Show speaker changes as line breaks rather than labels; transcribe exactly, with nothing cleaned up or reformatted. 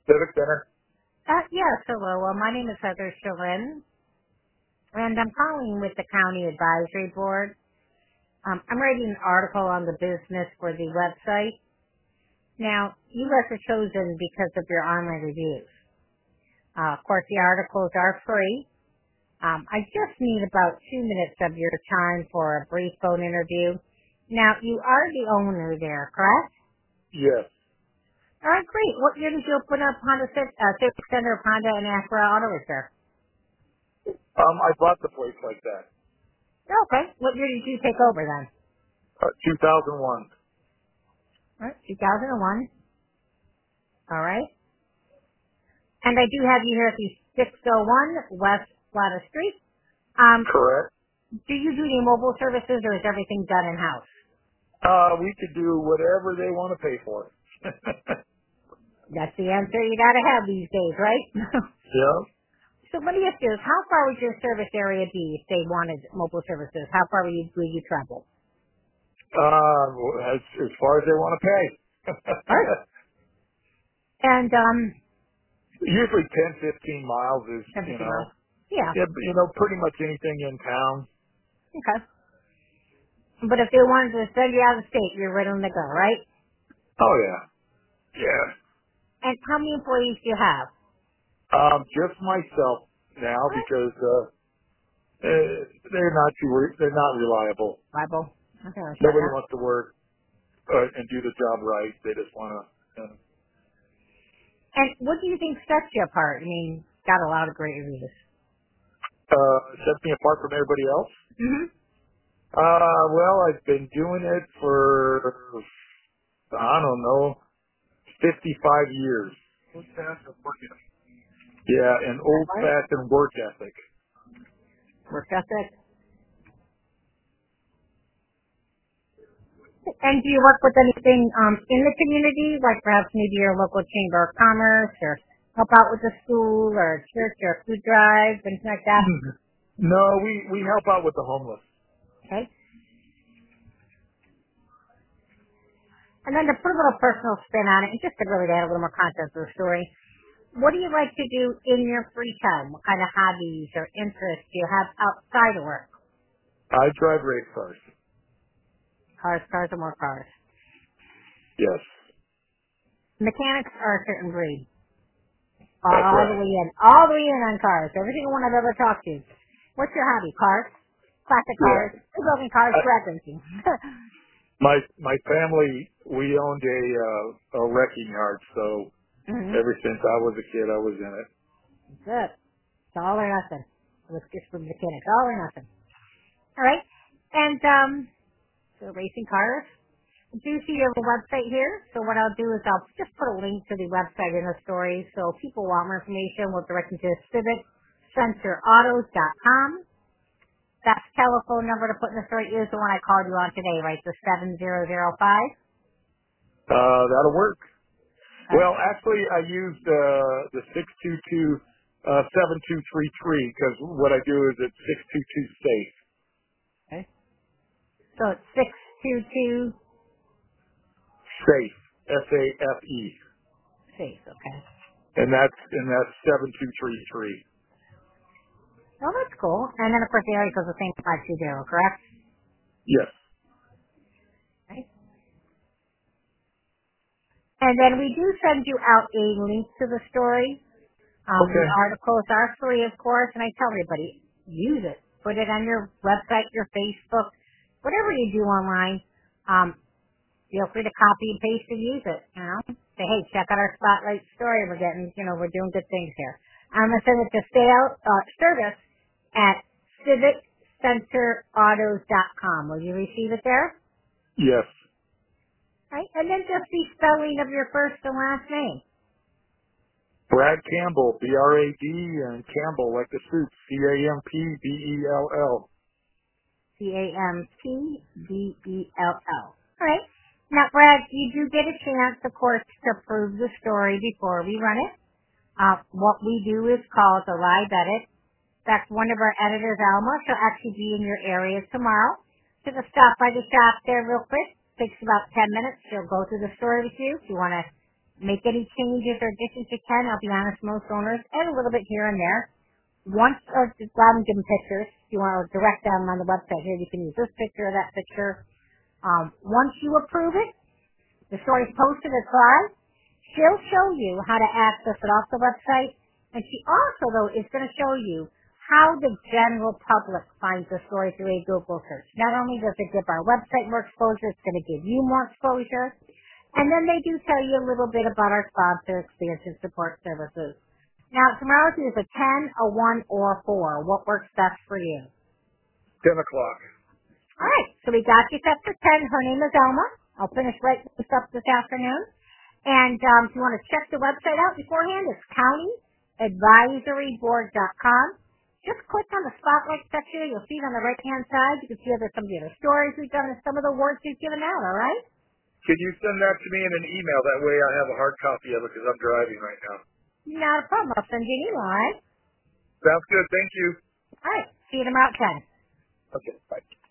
Civic Center.
Uh, yes, hello. Uh, my name is Heather Shalin, and I'm calling with the County Advisory Board. Um, I'm writing an article on the business for the website. Now, you guys are chosen because of your online reviews. Uh, of course, the articles are free. Um, I just need about two minutes of your time for a brief phone interview. Now, you are the owner there, correct?
Yes.
All right, great. What year did you open up Honda Civic, uh, Civic Center of Honda and Acura Auto Repair?
Um, I bought the place like that.
Okay. What year did you take over then?
Uh, two thousand one.
All right, two thousand one. All right. And I do have you here at the six oh one West Flata Street. Um,
Correct.
do you do any mobile services or is everything done in-house?
Uh, we could do whatever they want to pay for it.
That's the answer you gotta have these days, right?
Yeah.
So let me ask you this. How far would your service area be if they wanted mobile services? How far would you, would you travel?
Uh, as, as far as they want to pay.
All right. And, um,
Usually ten, fifteen miles is,
ten,
you
fifteen
know,
miles. Yeah.
yeah, you know, pretty much anything in town.
Okay. But if they wanted to send you out of the state, you're ready to go, right?
Oh yeah. Yeah.
And how many employees do you have?
Um, just myself now
All right.
because, uh, eh, they're not too, re- they're not reliable.
Bible. Okay, I'll shut
Nobody
up.
wants to work, uh, and do the job right. They just want to, uh,
And what do you think sets you apart? I mean, got a lot of great reviews.
uh, set me apart from everybody else.
Mm-hmm.
Uh, well, I've been doing it for, I don't know, fifty-five years. Yeah, and
That right?
old-fashioned work ethic.
Work ethic. And do you work with anything um, in the community, like perhaps maybe your local chamber of commerce, or help out with the school, or church, or food drives, anything like that?
No, we, we help out with the homeless.
Okay. And then to put a little personal spin on it, and just to really add a little more context to the story, what do you like to do in your free time? What kind of hobbies or interests do you have outside of work?
I drive race cars.
Cars, cars, and more cars.
Yes,
Mechanics are a certain breed.
that's
All the
right.
way in. All the way in on cars. Every single one I've ever talked to. What's your hobby? Cars? Classic
Yeah.
cars? Rebuilding cars?
I,
Drag racing?
my, my family, we owned a, uh, a wrecking yard, so
mm-hmm.
ever since I was a kid, I was in it.
Good. It's all or nothing. Let's get from mechanics. All or nothing. All right. And, um, so racing cars. I do see you have a website here, so what I'll do is I'll just put a link to the website in the story, so if people want more information, we'll direct them to civic center autos dot com. That telephone number to put in the story is the one I called you on today, right? The seven zero zero five.
Uh, that'll work.
Okay.
Well, actually, I used uh, the six two two uh, seven two three three because what I do is it's six two two safe.
Okay. So it's six two two
Safe. S A F E.
safe. Okay.
And that's and that's seven two three three.
Oh, that's cool. And then of course the area goes the same five two zero, correct?
Yes.
Okay. And then we do send you out a link to the story. Um, the
Okay.
articles are free, of course, and I tell everybody, use it. Put it on your website, your Facebook, whatever you do online. Um, feel free to copy and paste and use it, you know. Say, hey, check out our spotlight story. We're getting, you know, we're doing good things here. I'm going to send it to sale, uh, service at civic center autos dot com. Will you receive it there?
Yes.
Right? And then just the spelling of your first and last name.
Brad Campbell, B R A D, and Campbell like the soup, C A M P B E L L.
C A M P D E L L. All right. Now, Brad, you do get a chance, of course, to prove the story before we run it. Uh, what we do is called a live edit. In fact, one of our editors, Alma, she'll actually be in your area tomorrow. She'll just stop by the shop there real quick. Takes about ten minutes. She'll go through the story with you. If you want to Make any changes or additions you can. I'll be honest, most owners, and a little bit here and there. Once, or just go out and give them pictures. If you want to direct them on the website here, you can use this picture or that picture. Um, once you approve it, the story's posted as live. She'll show you how to access it off the website, and she also, though, is going to show you how the general public finds the story through a Google search. Not only does it give our website more exposure, it's going to give you more exposure, and then they do tell you a little bit about our sponsor, expansion support services. Now, tomorrow's is a ten, a one, or a four. What works best for you?
ten o'clock.
All right, so we got you set for ten. Her name is Elma. I'll finish writing this up this afternoon. And um, if you want to check the website out beforehand, it's county advisory board dot com. Just click on the spotlight section. You'll see it on the right-hand side. You can see other, some of the other stories we've done and some of the awards we've given out, all right?
Can you send that to me in an email? That way I have a hard copy of it because I'm driving right now.
Not a problem. I'll send you an email, all right?
Sounds good. Thank you.
All right. See you tomorrow at ten.
Okay, bye.